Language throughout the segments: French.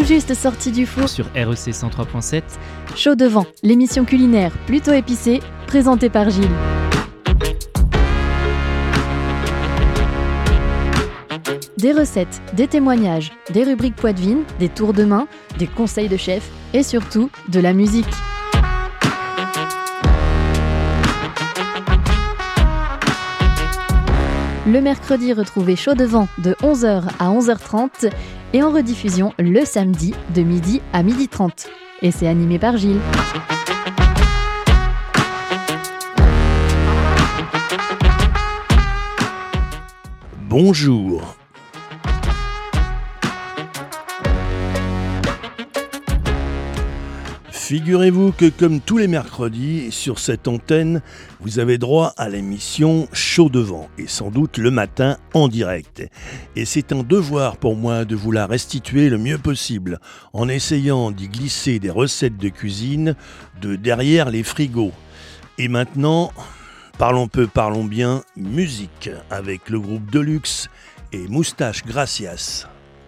juste sorti du four sur REC 103.7. Chaud devant, l'émission culinaire plutôt épicée, présentée par Gilles. Des recettes, des témoignages, des rubriques poitevines, des tours de main, des conseils de chef et surtout de la musique. Le mercredi, retrouvez Chaud devant de 11h à 11h30 et en rediffusion le samedi de midi à 12h30. Et c'est animé par Gilles. Bonjour. Figurez-vous que comme tous les mercredis, sur cette antenne, vous avez droit à l'émission Chaud devant, et sans doute le matin en direct. Et c'est un devoir pour moi de vous la restituer le mieux possible, en essayant d'y glisser des recettes de cuisine de derrière les frigos. Et maintenant, parlons peu, parlons bien, musique, avec le groupe Deluxe et Moustache Gracias.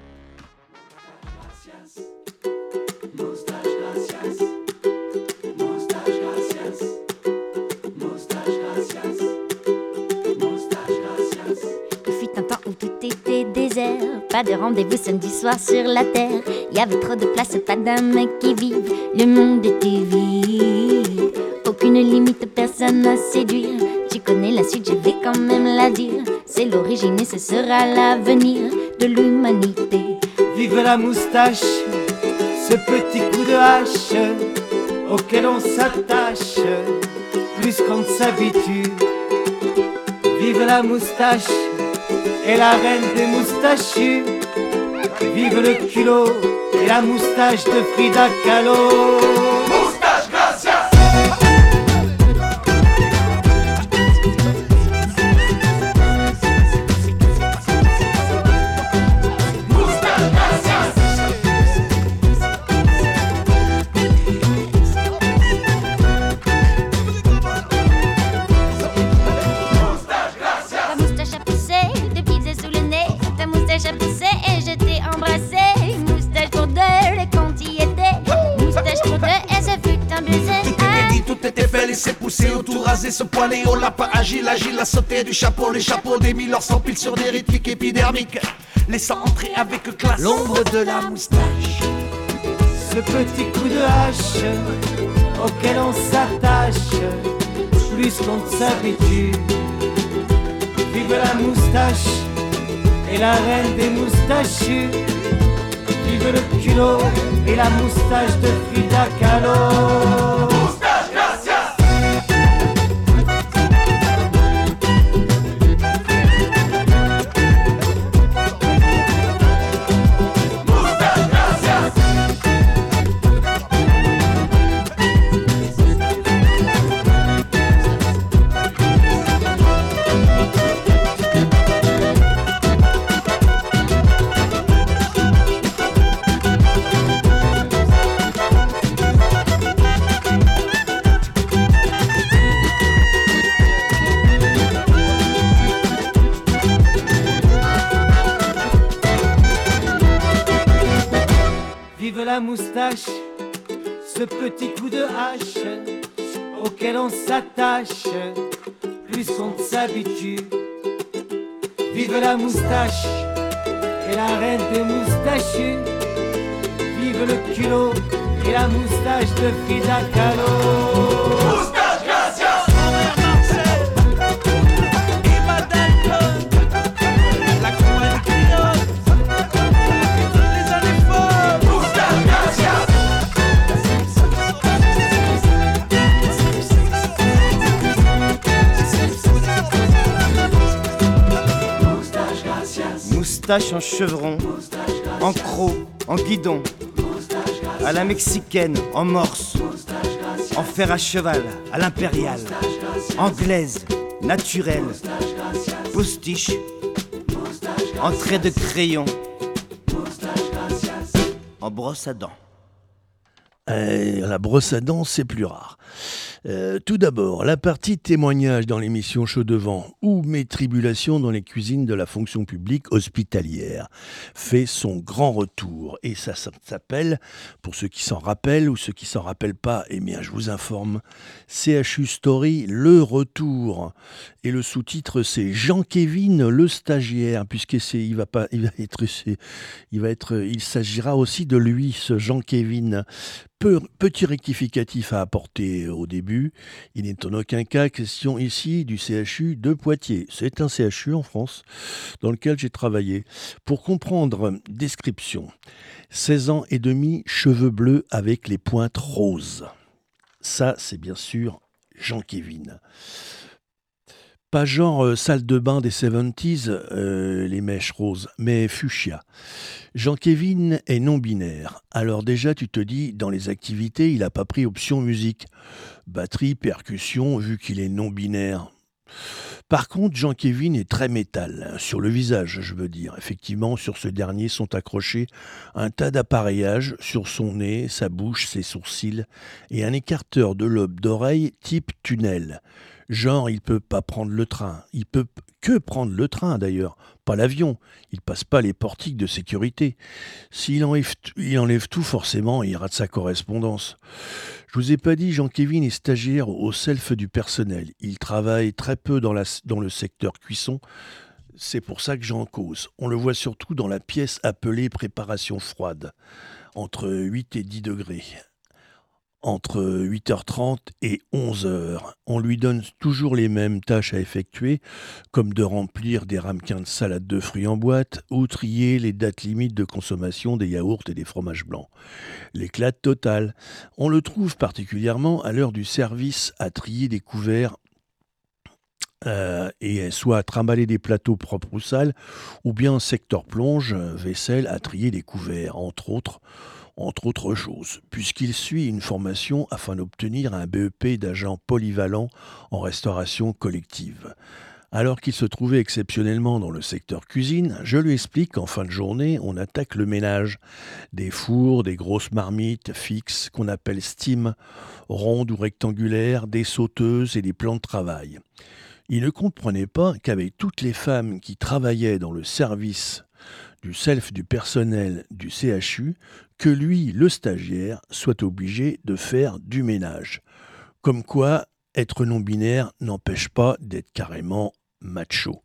Pas de rendez-vous samedi soir sur la terre. Y avait trop de place, pas d'âme qui vive. Le monde était vide. Aucune limite, personne à séduire. Tu connais la suite, je vais quand même la dire. C'est l'origine et ce sera l'avenir de l'humanité. Vive la moustache, ce petit coup de hache auquel on s'attache plus qu'on ne s'habitue. Vive la moustache et la reine des moustachus. Vive le culot et la moustache de Frida Kahlo. Moustache Gracias. Moustache Gracias. Ta moustache a poussé, des pieds sous le nez. Ta moustache a poussé et je t'ai embrassé. Moustache pour deux, les comptes y étaient. Moustache pour deux et ce fut un baiser. Tout était fait, laissé pousser, ou tout rasé, se poiler, on l'a pas agile, a sauté du chapeau, les chapeaux des mille s'empilent sur des rythmiques épidermiques, laissant entrer avec classe l'ombre de la moustache. Ce petit coup de hache auquel on s'attache plus qu'on ne s'habitue. Vive la moustache et la reine des moustachus. Vive le culot et la moustache de Frida Kahlo. Moustache Gracias. Moustache Gracias. Vive la moustache, ce petit coup de hache auquel on s'attache plus qu'on ne s'habitue. Vive la moustache et la reine des moustachus. Vive le culot et la moustache de Frida Kahlo. Moustache Gracias. Robert Marcel, Emma Dalton, la Commune Créole, les années folles. Moustache Gracias. Moustache Gracias. Moustache en chevron, en croc, en guidon, à la mexicaine, en morse, en fer à cheval, à l'impériale, anglaise, naturelle, postiche, en trait de crayon, en brosse à dents. La brosse à dents, c'est plus rare. Tout d'abord, la partie témoignage dans l'émission Chaud Devant ou mes tribulations dans les cuisines de la fonction publique hospitalière fait son grand retour. Et ça s'appelle, pour ceux qui s'en rappellent ou ceux qui s'en rappellent pas, eh bien je vous informe, CHU Story, le retour. Et le sous-titre c'est Jean-Kévin le stagiaire, puisque il s'agira aussi de lui, ce Jean-Kévin. Petit rectificatif à apporter au début, il n'est en aucun cas question ici du CHU de Poitiers. C'est un CHU en France dans lequel j'ai travaillé. Pour comprendre, description. 16 ans et demi, cheveux bleus avec les pointes roses. Ça, c'est bien sûr Jean-Kévin. Pas genre salle de bain des 70s, les mèches roses, mais fuchsia. Jean-Kévin est non-binaire. Alors déjà, tu te dis, dans les activités, il n'a pas pris option musique. Batterie, percussion, vu qu'il est non-binaire. Par contre, Jean-Kévin est très métal, sur le visage, je veux dire. Effectivement, sur ce dernier sont accrochés un tas d'appareillages sur son nez, sa bouche, ses sourcils, et un écarteur de lobe d'oreille type tunnel. Genre, il peut pas prendre le train. Il peut que prendre le train, d'ailleurs, pas l'avion. Il passe pas les portiques de sécurité. S'il enlève tout, forcément, il rate sa correspondance. Je vous ai pas dit, Jean-Kévin est stagiaire au self du personnel. Il travaille très peu dans le secteur cuisson. C'est pour ça que j'en cause. On le voit surtout dans la pièce appelée préparation froide, entre 8 et 10 degrés. Entre 8h30 et 11h. On lui donne toujours les mêmes tâches à effectuer, comme de remplir des ramequins de salade de fruits en boîte ou trier les dates limites de consommation des yaourts et des fromages blancs. L'éclate totale. On le trouve particulièrement à l'heure du service à trier des couverts et soit à trimballer des plateaux propres ou sales, ou bien secteur plonge, vaisselle, à trier des couverts, entre autres choses, puisqu'il suit une formation afin d'obtenir un BEP d'agent polyvalent en restauration collective. Alors qu'il se trouvait exceptionnellement dans le secteur cuisine, je lui explique qu'en fin de journée, on attaque le ménage. Des fours, des grosses marmites fixes qu'on appelle steam, rondes ou rectangulaires, des sauteuses et des plans de travail. Il ne comprenait pas qu'avec toutes les femmes qui travaillaient dans le service du self du personnel du CHU, que lui, le stagiaire, soit obligé de faire du ménage. Comme quoi, être non-binaire n'empêche pas d'être carrément macho.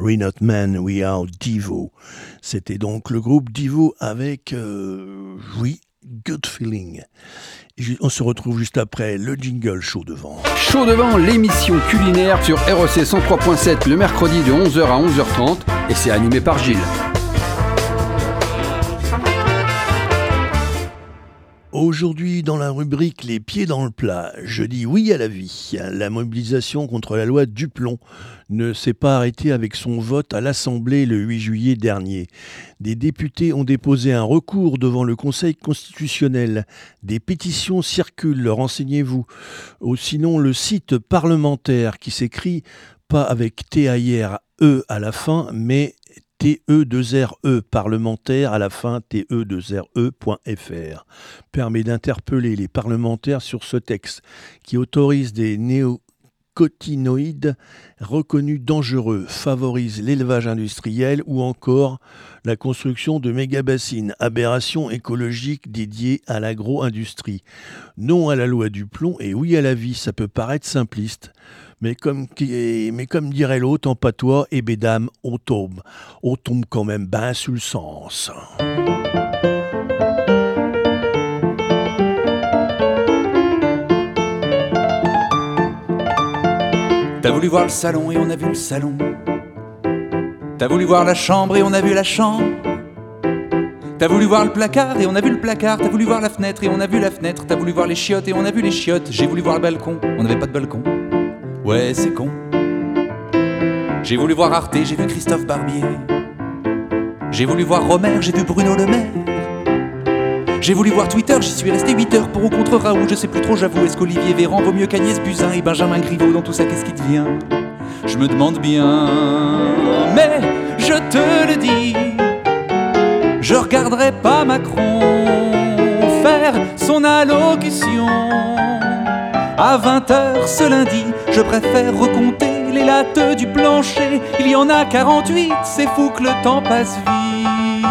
We're Not Men, We Are Devo. C'était donc le groupe Devo avec, Good Feeling. On se retrouve juste après le jingle Chaud de Vent. Chaud de Vent, l'émission culinaire sur REC 103.7 le mercredi de 11h à 11h30 et c'est animé par Gilles. Aujourd'hui, dans la rubrique Les pieds dans le plat, je dis oui à la vie. La mobilisation contre la loi Duplon ne s'est pas arrêtée avec son vote à l'Assemblée le 8 juillet dernier. Des députés ont déposé un recours devant le Conseil constitutionnel. Des pétitions circulent, renseignez-vous. Sinon, le site parlementaire qui s'écrit pas avec T-A-I-R-E à la fin, mais TE2RE, parlementaire à la fin, TE2RE.fr, permet d'interpeller les parlementaires sur ce texte qui autorise des néocotinoïdes reconnus dangereux, favorise l'élevage industriel ou encore la construction de méga-bassines, aberration écologique dédiée à l'agro-industrie. Non à la loi Duplon et oui à la vie, ça peut paraître simpliste. Mais comme dirait l'autre en patois, et bédame, on tombe quand même ben sur le sens. T'as voulu voir le salon et on a vu le salon. T'as voulu voir la chambre et on a vu la chambre. T'as voulu voir le placard et on a vu le placard. T'as voulu voir la fenêtre et on a vu la fenêtre. T'as voulu voir les chiottes et on a vu les chiottes. J'ai voulu voir le balcon, on n'avait pas de balcon. Ouais, c'est con. J'ai voulu voir Arte, j'ai vu Christophe Barbier. J'ai voulu voir Romer, j'ai vu Bruno Le Maire. J'ai voulu voir Twitter, j'y suis resté 8 heures pour ou contre Raoult, je sais plus trop, j'avoue. Est-ce qu'Olivier Véran vaut mieux qu'Agnès Buzyn et Benjamin Griveaux? Dans tout ça, qu'est-ce qui devient? Je me demande bien, mais je te le dis, je regarderai pas Macron faire son allocution à 20h ce lundi. Je préfère recompter les lattes du plancher. Il y en a 48, c'est fou que le temps passe vite.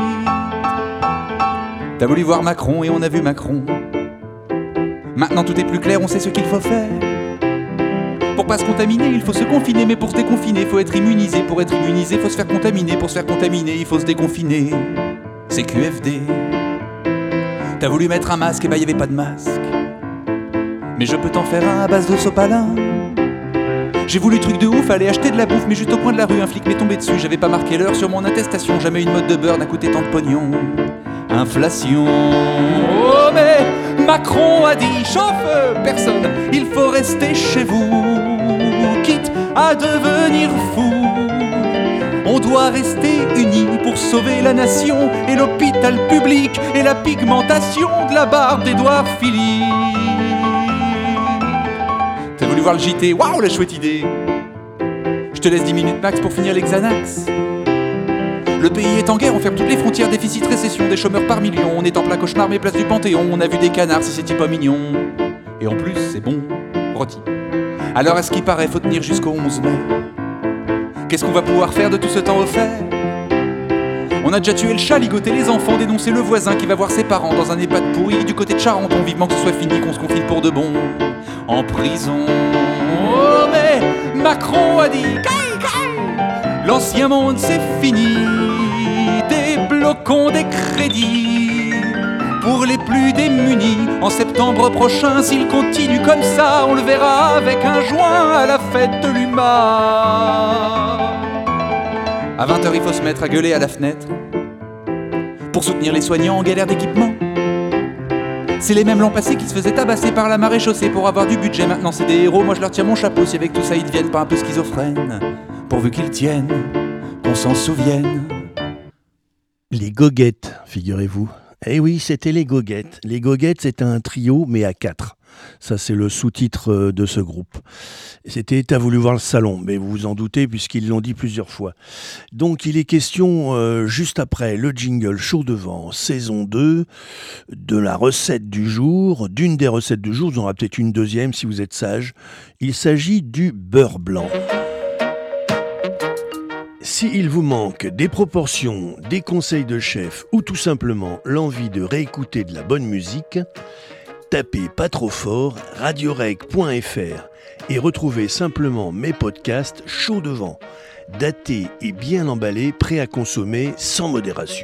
T'as voulu voir Macron et on a vu Macron. Maintenant tout est plus clair, on sait ce qu'il faut faire. Pour pas se contaminer, il faut se confiner. Mais pour se déconfiner, faut être immunisé. Pour être immunisé, faut se faire contaminer. Pour se faire contaminer, il faut se déconfiner. C'est QFD. T'as voulu mettre un masque, et bah y'avait pas de masque. Mais je peux t'en faire un à base de sopalin. J'ai voulu truc de ouf, aller acheter de la bouffe. Mais juste au coin de la rue, un flic m'est tombé dessus. J'avais pas marqué l'heure sur mon attestation. Jamais une mode de beurre n'a coûté tant de pognon. Inflation. Oh mais Macron a dit chauffe personne, il faut rester chez vous. Quitte à devenir fou, on doit rester unis pour sauver la nation et l'hôpital public et la pigmentation de la barbe d'Édouard Philippe. T'as voulu voir le JT? Waouh, la chouette idée. Je te laisse 10 minutes max pour finir les Xanax. Le pays est en guerre, on ferme toutes les frontières, déficit, récession, des chômeurs par millions. On est en plein cauchemar, mais place du Panthéon, on a vu des canards, si c'était pas mignon. Et en plus, c'est bon, rôti. Alors à ce qui paraît, faut tenir jusqu'au 11 mai. Qu'est-ce qu'on va pouvoir faire de tout ce temps offert? On a déjà tué le chat, ligoté les enfants, dénoncé le voisin qui va voir ses parents dans un EHPAD pourri du côté de Charenton. Vivement que ce soit fini, qu'on se confine pour de bon. En prison. Oh mais Macron a dit l'ancien monde c'est fini. Débloquons des crédits pour les plus démunis. En septembre prochain, s'il continue comme ça, on le verra avec un joint à la fête de l'UMA. À 20h, il faut se mettre à gueuler à la fenêtre pour soutenir les soignants en galère d'équipement. C'est les mêmes l'an passé qui se faisaient tabasser par la marée chaussée pour avoir du budget. Maintenant c'est des héros, moi je leur tire mon chapeau. Si avec tout ça ils deviennent pas un peu schizophrènes, pourvu qu'ils tiennent, qu'on s'en souvienne. Les Goguettes, figurez-vous. Eh oui, c'était les Goguettes. Les Goguettes, c'est un trio, mais à 4. Ça, c'est le sous-titre de ce groupe. C'était « T'as voulu voir le salon », mais vous vous en doutez puisqu'ils l'ont dit plusieurs fois. Donc, il est question, juste après le jingle Chaud de Vent, saison 2, de la recette du jour, d'une des recettes du jour. Vous en aurez peut-être une deuxième si vous êtes sage. Il s'agit du beurre blanc. S'il vous manque des proportions, des conseils de chef ou tout simplement l'envie de réécouter de la bonne musique, tapez pas trop fort radioreg.fr et retrouvez simplement mes podcasts chauds de vent, datés et bien emballés, prêts à consommer sans modération.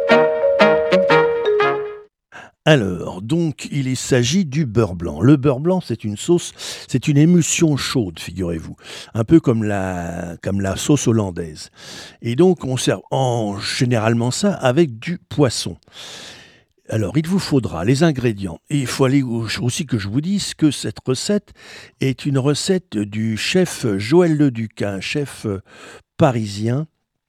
Alors, donc, il s'agit du beurre blanc. Le beurre blanc, c'est une sauce, c'est une émulsion chaude, figurez-vous. Un peu comme la sauce hollandaise. Et donc, on sert généralement ça avec du poisson. Alors, il vous faudra les ingrédients. Et il faut aller aussi que je vous dise que cette recette est une recette du chef Joël Leduc, un chef parisien,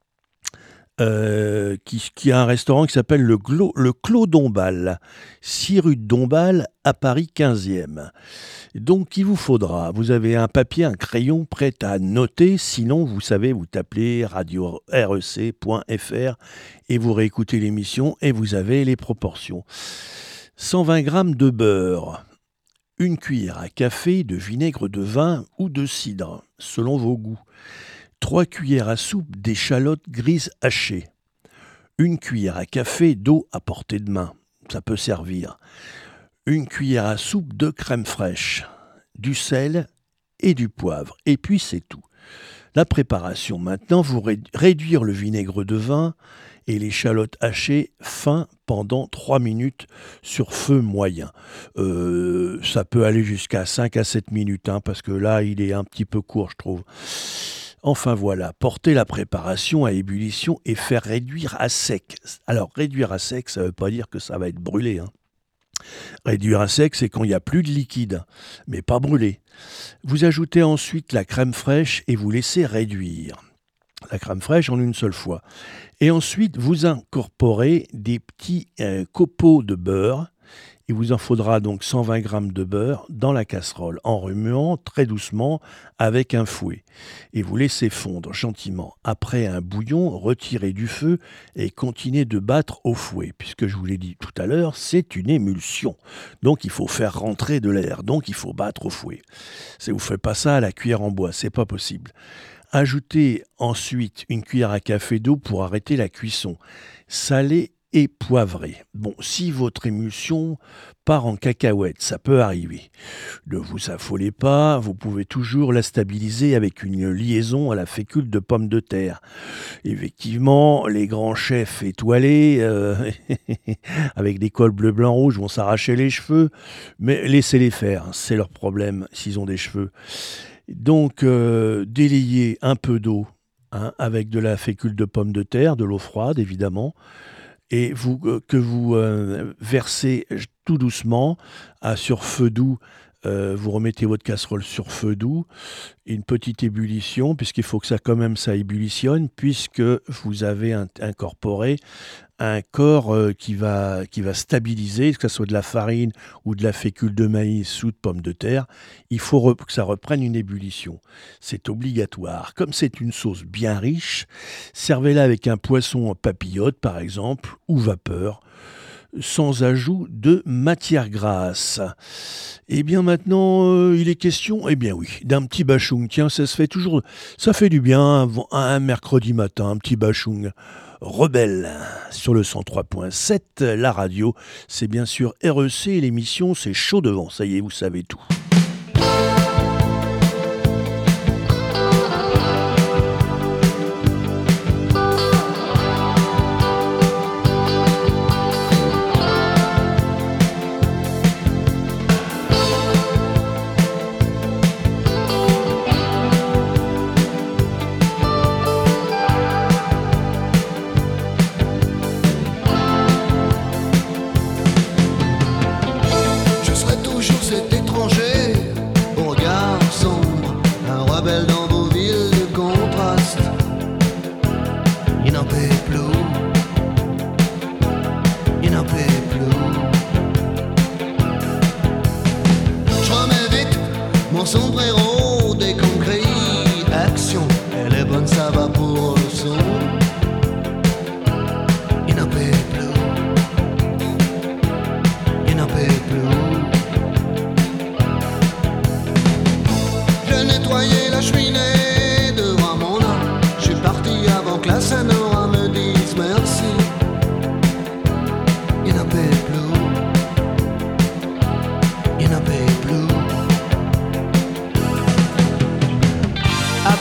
qui a un restaurant qui s'appelle le Clos Dombasle, 6 rue de Dombasle à Paris 15e. Donc il vous faudra, vous avez un papier, un crayon prêt à noter, sinon vous savez, vous tapez radio-rec.fr et vous réécoutez l'émission et vous avez les proportions. 120 g de beurre, une cuillère à café de vinaigre de vin ou de cidre, selon vos goûts. 3 cuillères à soupe d'échalotes grises hachées. 1 cuillère à café d'eau à portée de main. Ça peut servir. 1 cuillère à soupe de crème fraîche. Du sel et du poivre. Et puis c'est tout. La préparation. Maintenant, vous réduire le vinaigre de vin et l'échalote hachée fin pendant 3 minutes sur feu moyen. Ça peut aller jusqu'à 5 à 7 minutes, parce que là, il est un petit peu court, je trouve. Enfin voilà, porter la préparation à ébullition et faire réduire à sec. Alors réduire à sec, ça ne veut pas dire que ça va être brûlé. Réduire à sec, c'est quand il n'y a plus de liquide, mais pas brûlé. Vous ajoutez ensuite la crème fraîche et vous laissez réduire. La crème fraîche en une seule fois. Et ensuite, vous incorporez des petits copeaux de beurre. Il vous en faudra donc 120 g de beurre dans la casserole, en remuant très doucement avec un fouet. Et vous laissez fondre gentiment. Après un bouillon, retirez du feu et continuez de battre au fouet. Puisque je vous l'ai dit tout à l'heure, c'est une émulsion. Donc il faut faire rentrer de l'air. Donc il faut battre au fouet. Vous ne faites pas ça à la cuillère en bois, c'est pas possible. Ajoutez ensuite 1 cuillère à café d'eau pour arrêter la cuisson. Salez et poivré. Bon, si votre émulsion part en cacahuète, ça peut arriver. Ne vous affolez pas, vous pouvez toujours la stabiliser avec une liaison à la fécule de pommes de terre. Effectivement, les grands chefs étoilés, avec des cols bleu, blanc, rouge, vont s'arracher les cheveux, mais laissez-les faire, c'est leur problème s'ils ont des cheveux. Donc, délayez un peu d'eau avec de la fécule de pommes de terre, de l'eau froide évidemment, et que vous versez tout doucement sur feu doux. Vous remettez votre casserole sur feu doux, une petite ébullition, puisqu'il faut que ça ébullitionne, puisque vous avez incorporé un corps qui va stabiliser, que ce soit de la farine ou de la fécule de maïs ou de pommes de terre. Il faut que ça reprenne une ébullition. C'est obligatoire. Comme c'est une sauce bien riche, servez-la avec un poisson en papillote, par exemple, ou vapeur, sans ajout de matière grasse. Et bien maintenant, il est question, d'un petit bachung. Tiens, ça se fait toujours, ça fait du bien un mercredi matin, un petit bachung. Rebelle sur le 103.7, la radio, c'est bien sûr REC, l'émission c'est Chaud de Vent, ça y est, vous savez tout.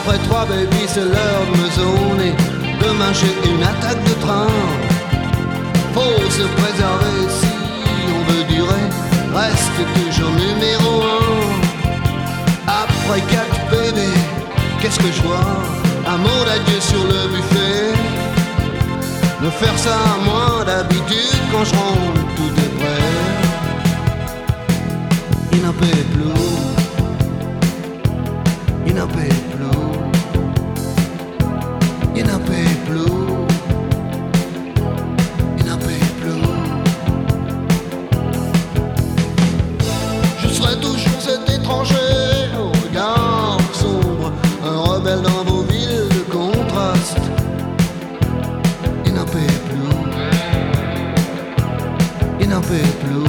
Après 3 baby, c'est l'heure de me zoner. Demain j'ai une attaque de train. Faut se préserver si on veut durer. Reste toujours numéro 1. Après 4 bébés, qu'est-ce que je vois? Un mot d'adieu sur le buffet. Me faire ça à moins d'habitude. Quand je rentre, tout est prêt. Il n'en paie plus. Il n'en paie plus. Il n'en paie plus. Il n'en paie plus. Je serai toujours cet étranger au regard sombre, un rebelle dans vos villes de contraste. Il n'en paie plus. Il n'en paie plus.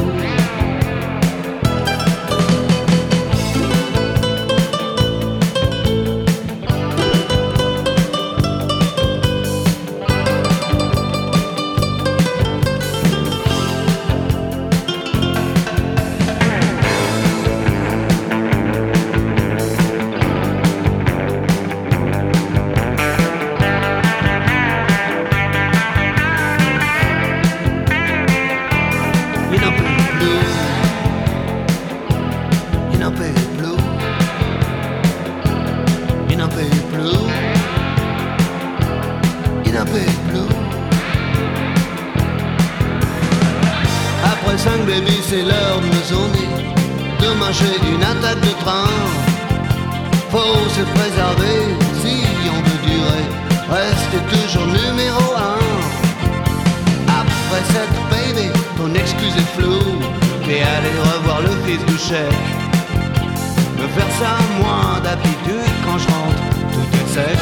Après 5 baby, c'est l'heure de me zoner. Demain j'ai une attaque de train. Faut se préserver si on veut durer. Reste toujours numéro 1. Après 7 baby, ton excuse est floue. Et aller revoir le fils du chef. Me faire ça moins d'habitude. Quand je rentre, tout est sec.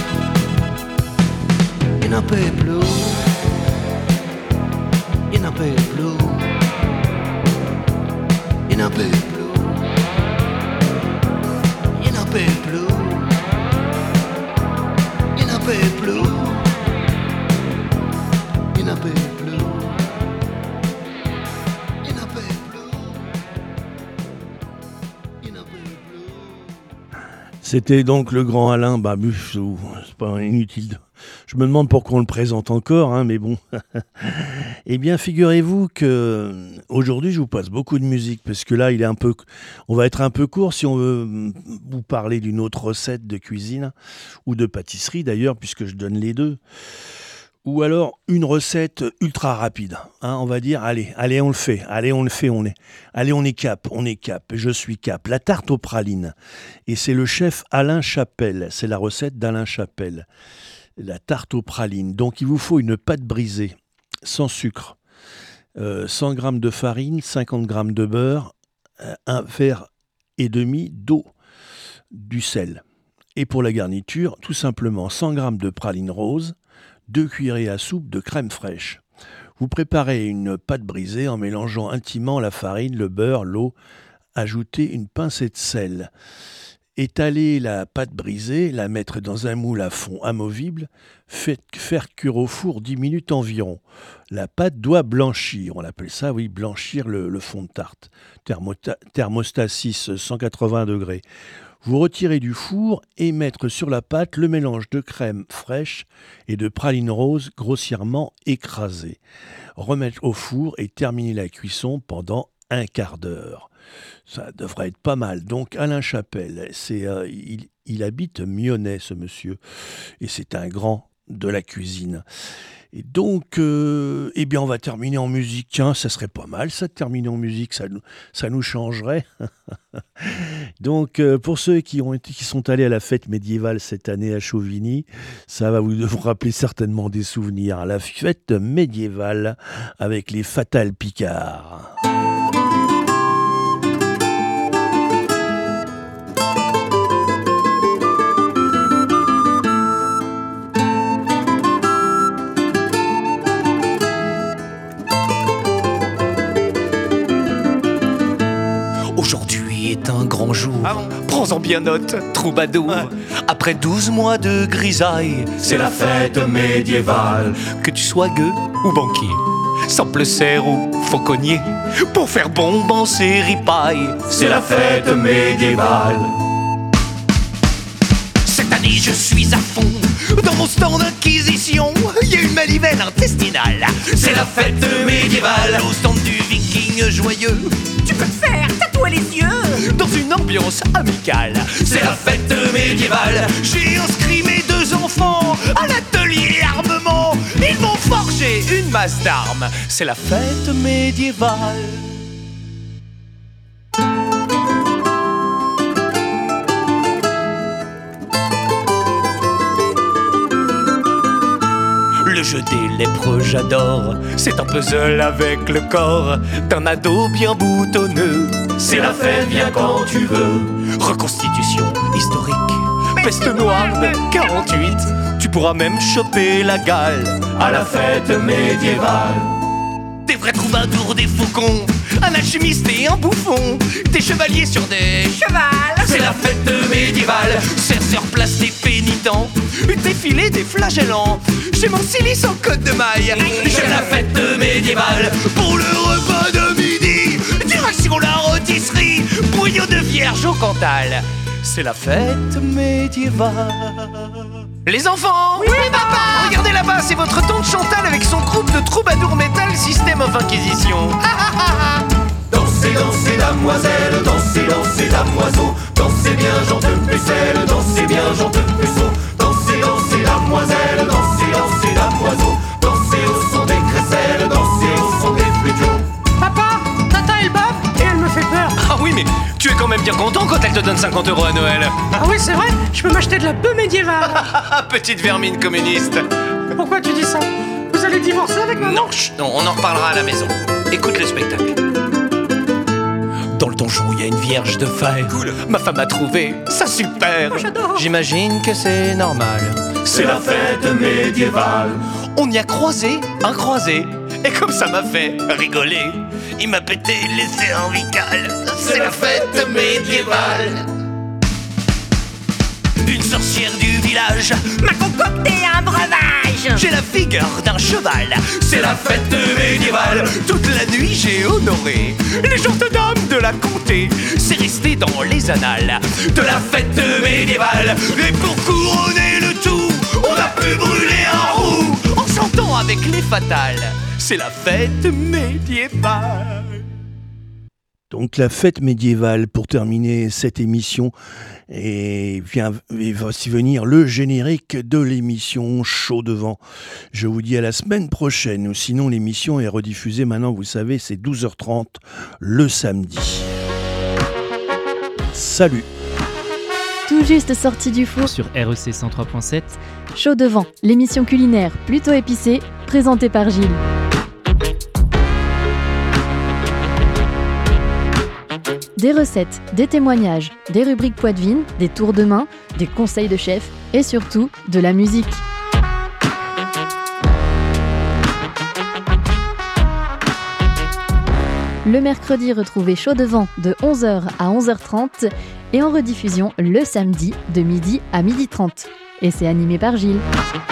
Il n'en paie plus. Il n'en paie plus. Il n'en paie plus. Il n'en paie plus. Il n'en paie plus. Il n'en paie plus. Il n'en paie plus. Il n'en paie plus. C'était donc le grand Alain Babuchou. C'est pas inutile. Je me demande pourquoi on le présente encore, hein, mais bon. Eh bien, figurez-vous que aujourd'hui, je vous passe beaucoup de musique parce que là, on va être un peu court si on veut vous parler d'une autre recette de cuisine ou de pâtisserie d'ailleurs, puisque je donne les deux. Ou alors une recette ultra rapide, hein, on va dire, allez, on le fait, allez, on est cap, je suis cap. La tarte aux pralines, et c'est le chef Alain Chapelle, c'est la recette d'Alain Chapelle. La tarte aux pralines, donc il vous faut une pâte brisée, sans sucre, 100 g de farine, 50 g de beurre, un verre et demi d'eau, du sel. Et pour la garniture, tout simplement 100 g de pralines roses, 2 cuillerées à soupe de crème fraîche. Vous préparez une pâte brisée en mélangeant intimement la farine, le beurre, l'eau. Ajoutez une pincée de sel. Étaler la pâte brisée, la mettre dans un moule à fond amovible, faire cuire au four 10 minutes environ. La pâte doit blanchir, on appelle ça, oui, blanchir le fond de tarte. Thermostat 6, 180 degrés. Vous retirez du four et mettre sur la pâte le mélange de crème fraîche et de pralines roses grossièrement écrasées. Remettre au four et terminer la cuisson pendant un quart d'heure. Ça devrait être pas mal. Donc Alain Chapelle, il habite Mionnet, ce monsieur, et c'est un grand de la cuisine. Et donc, eh bien, on va terminer en musique. Tiens, ça serait pas mal, ça, de terminer en musique, ça nous changerait. Donc, pour ceux qui sont allés à la fête médiévale cette année à Chauvigny, ça va vous rappeler certainement des souvenirs. La fête médiévale avec les Fatales Picards. Aujourd'hui est un grand jour, prends-en bien note, troubadour. Après 12 mois de grisaille, c'est la fête médiévale. Que tu sois gueux ou banquier, simple serre ou fauconnier, pour faire bombancer ripaille, c'est la fête médiévale. Cette Allez, je suis à fond dans mon stand d'inquisition. Il y a une manivelle intestinale. C'est la fête médiévale au stand du viking joyeux. Tu peux te faire tatouer les yeux dans une ambiance amicale. C'est la fête médiévale. J'ai inscrit mes 2 enfants à l'atelier armement. Ils m'ont forgé une masse d'armes. C'est la fête médiévale. Le jeu des lépreux, j'adore. C'est un puzzle avec le corps d'un ado bien boutonneux. C'est la fête, viens quand tu veux. Reconstitution historique. Peste noire de 48. Tu pourras même choper la gale à la fête médiévale. Des vrais troubadours, des faucons, un alchimiste et un bouffon, des chevaliers sur des chevals. C'est la fête médiévale. Sur place des pénitents, défilé des flagellants. J'ai mon silice en côte de maille. J'aime la fête médiévale. Pour le repas de midi, direction la rôtisserie, bouillon de vierge au Cantal. C'est la fête médiévale. Les enfants! Oui, papa! Regardez là-bas, c'est votre tante Chantal avec son groupe de troubadours métal System of Inquisition. Dansez, dansez, damoiselle, dansez, dansez, damoiseau. Dansez bien, Jean de Pucelle, dansez bien, Jean de Puceau. Dansez, dansez, damoiselle, dansez, dansez, damoiseau. Dansez au son des crécelles, dansez au son des flûteaux. Papa, Tata elle bave et elle me fait peur. Ah oui, mais tu es quand même bien content quand elle te donne 50 € à Noël. Ah oui, c'est vrai, je peux m'acheter de la bœuf médiévale. Petite vermine communiste. Pourquoi tu dis ça? Vous allez divorcer avec maman? Non, chut, non, on en reparlera à la maison. Écoute le spectacle. Dans le donjon, il y a une vierge de fer. Cool. Ma femme a trouvé ça super. Oh, j'adore. J'imagine que c'est normal. C'est la fête médiévale. On y a croisé un croisé. Et comme ça m'a fait rigoler, il m'a pété les cervicales. C'est la fête médiévale. Une sorcière du village m'a concocté un breuvage. J'ai la figure d'un cheval. C'est la fête médiévale. Toute la nuit j'ai honoré les gentilshommes de la comté. C'est resté dans les annales de la fête médiévale. Et pour couronner le tout, on a pu brûler un roux en chantant avec les fatales. C'est la fête médiévale. Donc la fête médiévale pour terminer cette émission, et va aussi venir le générique de l'émission Chaud Devant. Je vous dis à la semaine prochaine, ou sinon l'émission est rediffusée maintenant, vous savez, c'est 12h30 le samedi. Salut. Tout juste sorti du four sur REC 103.7, Chaud Devant, l'émission culinaire plutôt épicée, présentée par Gilles. Des recettes, des témoignages, des rubriques poitevines, des tours de main, des conseils de chef et surtout de la musique. Le mercredi, retrouvez Chaud Devant de 11h à 11h30 et en rediffusion le samedi de midi à 12h30. Et c'est animé par Gilles.